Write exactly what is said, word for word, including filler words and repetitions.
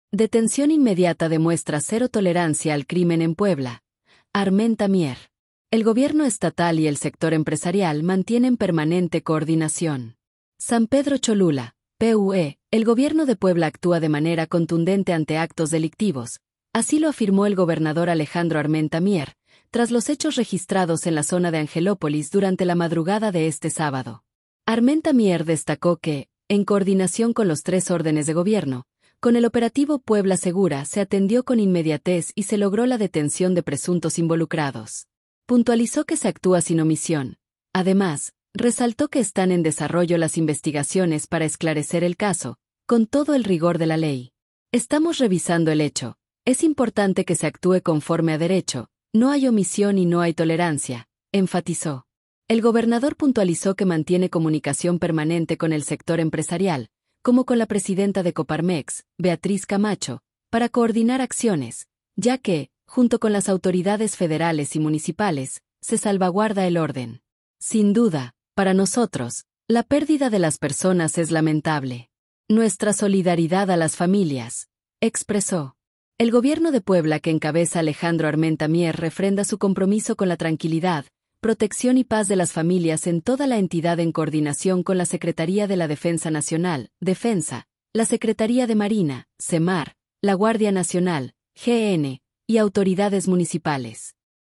Detención inmediata demuestra cero tolerancia al crimen en Puebla. Armenta Mier. El gobierno estatal y el sector empresarial mantienen permanente coordinación. San Pedro Cholula, P U E. El gobierno de Puebla actúa de manera contundente ante actos delictivos. Así lo afirmó el gobernador Alejandro Armenta Mier, tras los hechos registrados en la zona de Angelópolis durante la madrugada de este sábado. Armenta Mier destacó que, en coordinación con los tres órdenes de gobierno, con el operativo Puebla Segura se atendió con inmediatez y se logró la detención de presuntos involucrados. Puntualizó que se actúa sin omisión. Además, resaltó que están en desarrollo las investigaciones para esclarecer el caso, con todo el rigor de la ley. Estamos revisando el hecho. Es importante que se actúe conforme a derecho, no hay omisión y no hay tolerancia, enfatizó. El gobernador puntualizó que mantiene comunicación permanente con el sector empresarial, como con la presidenta de Coparmex, Beatriz Camacho, para coordinar acciones, ya que, junto con las autoridades federales y municipales, se salvaguarda el orden. Sin duda, para nosotros, la pérdida de las personas es lamentable. Nuestra solidaridad a las familias, expresó. El gobierno de Puebla que encabeza Alejandro Armenta Mier refrenda su compromiso con la tranquilidad, protección y paz de las familias en toda la entidad en coordinación con la Secretaría de la Defensa Nacional, Defensa, la Secretaría de Marina, SEMAR, la Guardia Nacional, G N, y autoridades municipales.